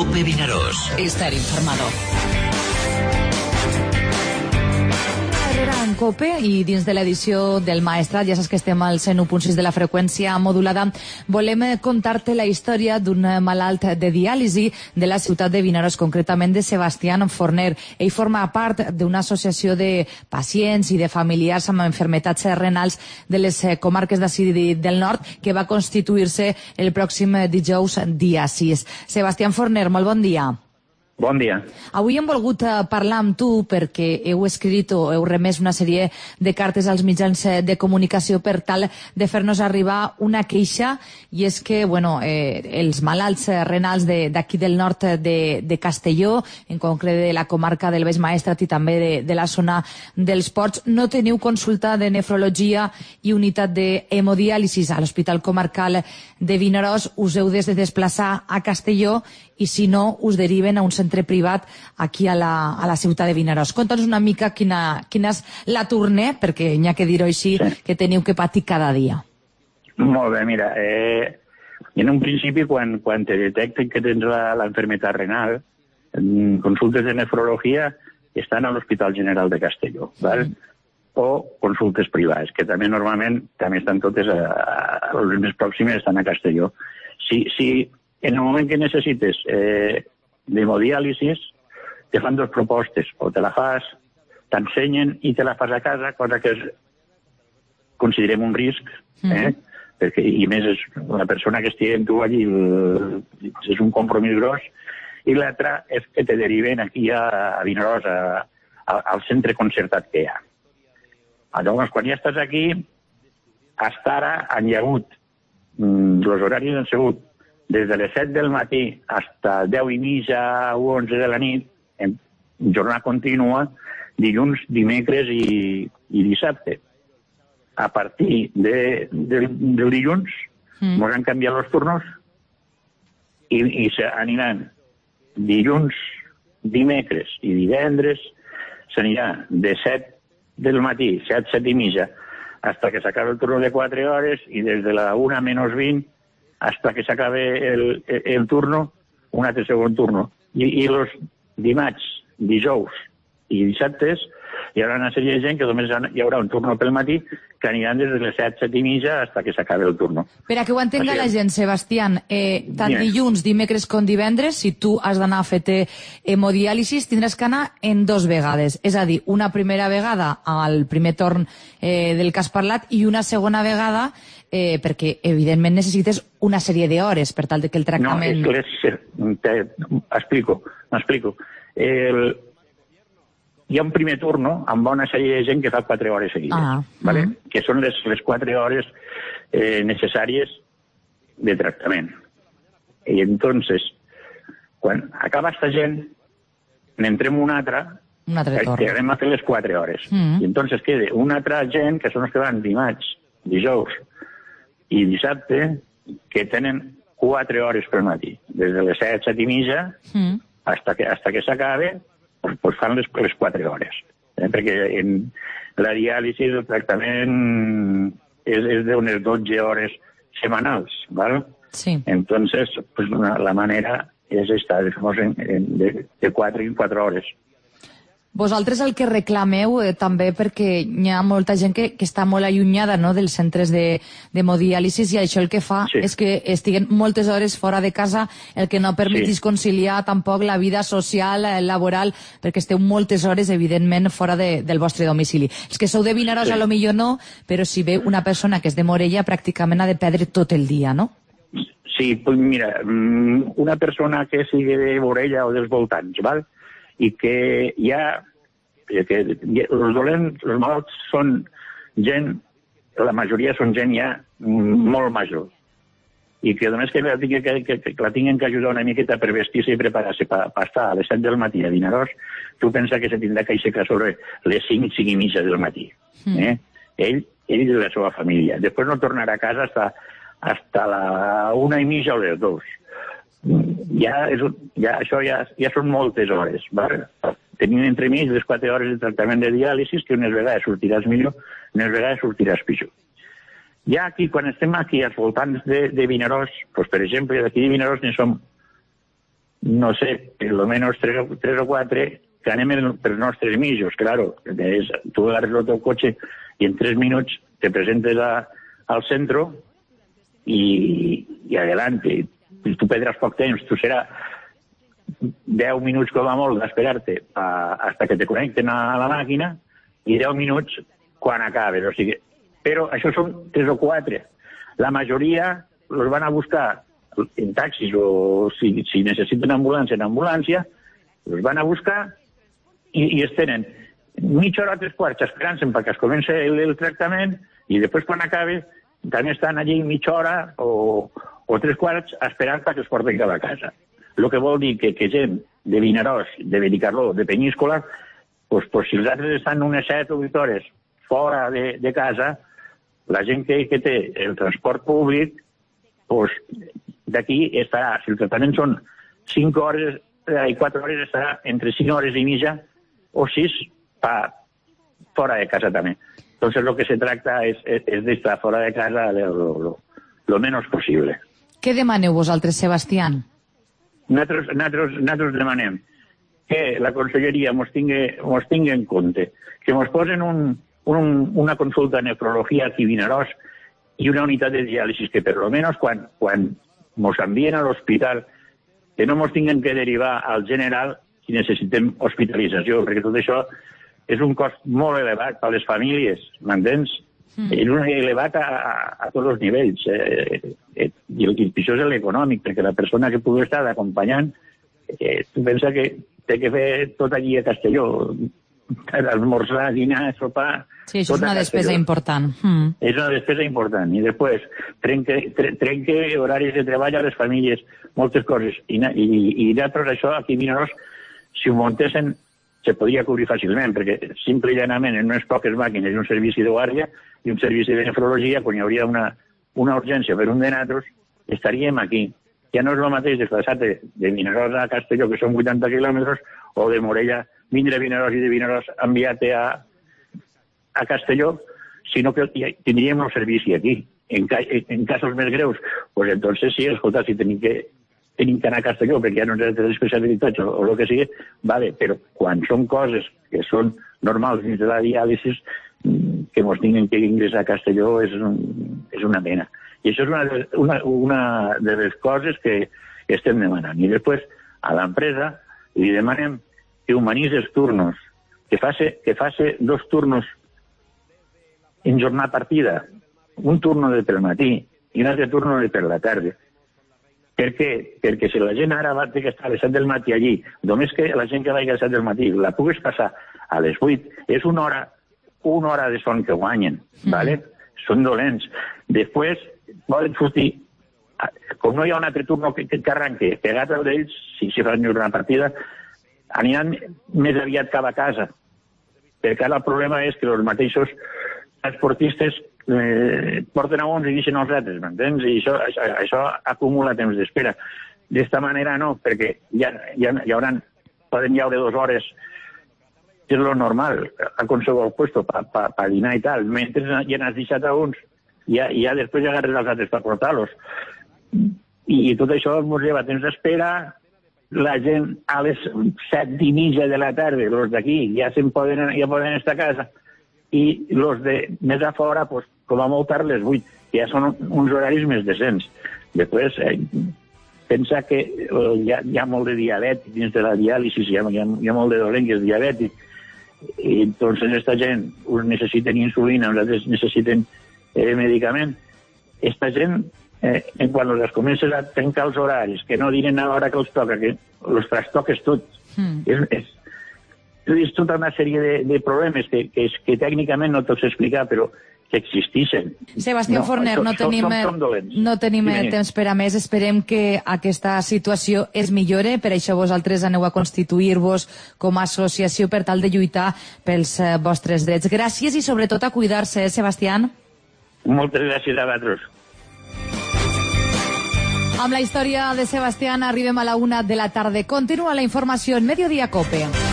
COPE Vinaròs. Estar informado. En COPE i dins de l'edició del Maestrat, ja saps que estem al 101.6 de la freqüència modulada, volem contar-te la història d'un malalt de diàlisi de la ciutat de Vinaròs, concretament de Sebastián Forner. Ell forma part d'una associació de pacients i de familiars amb malalties renals de les comarques d'ací del nord que va constituir-se el pròxim dijous dia 6. Sebastián Forner, molt bon dia. Bon dia. Avui hem volgut parlar amb tu perquè heu escrit o heu remès una sèrie de cartes als mitjans de comunicació per tal de fer-nos arribar una queixa, i és que els malalts renals d'aquí del nord de Castelló, en concret de la comarca del Baix Maestrat i també de la zona dels Ports, no teniu consulta de nefrologia i unitat d'hemodiàlisis a l'Hospital Comarcal de Vinaròs. Us heu de desplaçar a Castelló i si no us deriven a un centre privat aquí a la ciutat de Vinaròs. Conta'ns una mica quina és la tournée, perquè n'hi ha que dir-ho així, que teniu que patir cada dia. Molt bé, mira, en un principi quan te detecten que tens l'enfermetat renal, consultes de nefrologia estan a l'Hospital General de Castelló, val? O consultes privades, que també normalment també estan totes, les més pròximes estan a Castelló. Si en el moment que necessites d'hemodiàlisis, te fan dues propostes, o te la fas, t'ensenyen i te la fas a casa, cosa que considerem un risc, perquè, i més és la persona que estigui amb tu allí, és un compromís gros, i l'altra és que te deriven aquí a Vinaròs, al centre concertat que hi ha. Llavors, quan ja estàs aquí, hasta ara han hi hagut, els horaris han sigut des de les 7 del matí fins a 10 i mitja o 11 de la nit, en jornada contínua, dilluns, dimecres i dissabte. A partir del dilluns ens han canviat els turnos i aniran dilluns, dimecres i divendres, s'anirà de 7 del matí, 7 i mitja, fins que s'acaba el turno de 4 hores i des de la 1 menys 20 hasta que s'acabe el turno, un altre segon turno. I els dimarts, dijous i dissabtes hi haurà una sèrie de gent que només hi haurà un turno pel matí que aniran des de les 7 i mitja fins que s'acabe el turno. Per a que ho entenga la gent, Sebastián, tant dilluns, dimecres com divendres, si tu has d'anar a fer-te hemodiàlisis, tindràs que anar en 2 vegades. És a dir, una primera vegada al primer torn del cas parlat i una segona vegada perquè, evidentment, necessites una sèrie d'hores per tal que el tractament... No, m'explico. Hi ha un primer turno amb una sèrie de gent que fa 4 hores seguides, que són les 4 hores necessàries de tractament. I entonces, quan acaba esta gent, n'entrem una altra que anem a fer les 4 hores. I entonces queda una altra gent, que són els que van dimarts, dijous i dissabte, que tenen 4 hores per matí. Des de les 7, 7 i mitja, hasta que s'acabe, pues fan les 4 hores. Perquè en la diàlisi el tractament és d'unes 12 hores setmanals, ¿vale? Sí. Entonces, pues la manera és esta, de 4 en 4 hores. Vosaltres el que reclameu també, perquè hi ha molta gent que està molt allunyada dels centres d'hemodiàlisis, i això el que fa és que estiguen moltes hores fora de casa, el que no permetís conciliar tampoc la vida social, laboral, perquè esteu moltes hores, evidentment, fora del vostre domicili. Els que sou de Vinaròs a lo millor no, però si ve una persona que és de Morella pràcticament ha de perdre tot el dia, no? Sí, pues mira, una persona que sigui de Morella o dels voltants, val? I que els malalts són gent, la majoria són gent ja molt major, i que només que la tinguin que ajudar una miqueta per vestir-se i preparar-se per estar a les 7 del matí a Vinaròs, tu pensa que se tindrà que aixecar sobre les 5 i mitja del matí. Ell i la seva família. Després no tornarà a casa hasta la 1 i mitja o les 2. Això ja són moltes hores. Tenint entremig les 4 hores de tractament de diàlisis, que unes vegades sortiràs millor, unes vegades sortiràs pitjor. Ja aquí, quan estem aquí als voltants de Vinaròs, per exemple, d'aquí de Vinaròs ne som no sé, per lo menos 3 o 4 que anem per nostres mitjos, claro. Tu agarres el teu cotxe i en 3 minuts te presentes al centro i adelante. Tu perdràs poc temps, tu serà 10 minuts com a molt d'esperar-te hasta que te connecten a la màquina i 10 minuts quan acabes. O sigui, però això són 3 o 4. La majoria els van a buscar en taxis o si necessiten ambulància, en ambulància, els van a buscar i es tenen mitja hora, 3/4 esperant-se perquè es comenci el tractament i després quan acabe també estan allí mitja hora o 3/4 esperant perquè es porten cap a casa. El que vol dir que gent de Vinaròs, de Benicarló, de Peníscola, pues si els altres estan unes 7 o 8 hores fora de casa, la gent que té el transport públic, pues d'aquí estarà, si el tractament són 5 hores i 4 hores, estarà entre 5 hores i mitja o 6 fora de casa també. Entonces lo que se tracta es de estar fora de casa lo menos posible. Què demaneu vosaltres, Sebastián? Nosaltres demanem que la conselleria mos tingui en compte, que mos posen una consulta de nefrologia aquí a Vinaròs i una unitat de diàlisis, que per lo menos quan mos envien a l'hospital, que no mos tinguen que derivar al general si necessitem hospitalització, perquè tot això és un cost molt elevat per a les famílies, m'entens? És elevat a tots els nivells. I el pitjor és l'econòmic, perquè la persona que pugui estar d'acompanyant, tu pensa que té que fer tot allí a Castelló, esmorzar, dinar, sopar... Sí, això és una despesa important. És una despesa important. I després trenque horaris de treball a les famílies, moltes coses. I nosaltres això, aquí a Vinaròs, si ho muntessin, se podria cobrir fàcilment, perquè simple i llanament en unes poques màquines i un servici de guàrdia i un servici de nefrologia, quan hi hauria una urgència per un de nosaltres, estaríem aquí. Ja no és el mateix desplaçar-te de Vinaròs a Castelló, que són 80 quilòmetres, o de Morella, vindre a Vinaròs i de Vinaròs enviar-te a Castelló, sinó que tindríem el servici aquí. En casos més greus, pues entonces sí, escolta, si tenim que anar a Castelló perquè ja no és d'especialitats o el que sigui, vale, però quan són coses que són normals dins de la diàlisis, que ens tinguin que ingressar a Castelló és una pena. I això és una de les coses que estem demanant. I després, a l'empresa li demanem que humanitzi els turnos, que faci 2 turnos en jornada partida, un turno pel matí i un altre turno per la tarda. Per què? Perquè si la gent ara va ter que estar a les 7 del matí allí, només que la gent que vagi a les 7 del matí la puguis passar a les 8, és una hora de son que guanyen, ¿vale? Són dolents. Després volen sortir, com no hi ha un altre turno que arranque pegat al d'ells, si fan una partida, aniran més aviat cap a casa. Perquè ara el problema és que els mateixos transportistes porten a uns i deixen els altres, m'entens? I això acumula temps d'espera. D'esta manera no, perquè poden llaure 2 hores, que és lo normal, a qualsevol puesto, per dinar i tal. Mentre ja n'has deixat a uns, ja després agarres els altres per portar-los. I tot això ens lleva temps d'espera. La gent a les 7:30 de la tarda, els d'aquí, ja poden estar a casa. I els de més a fora, pues, com a molt tard, les 8, que ja són uns horaris més decents. Després, pensa que hi ha molt de diabètic dins de la diàlisis, hi ha molt de dolent que és diabètic, i entonces aquesta gent necessiten insulina, uns altres necessiten medicament. Aquesta gent, quan els comences a trencar els horaris, que no diren a l'hora que els toca, que els trastoques tot, és tota una sèrie de problemes que tècnicament no te'ls explicar, però que existeixen. Sebastián Forner, no tenim temps per a més. Esperem que aquesta situació es millore. Per això vosaltres aneu a constituir-vos com a associació per tal de lluitar pels vostres drets. Gràcies i sobretot a cuidar-se, Sebastián. Moltes gràcies a vosaltres. Amb la història de Sebastián arribem a la 1 de la tarda. Continua la informació en Mediodía Cope.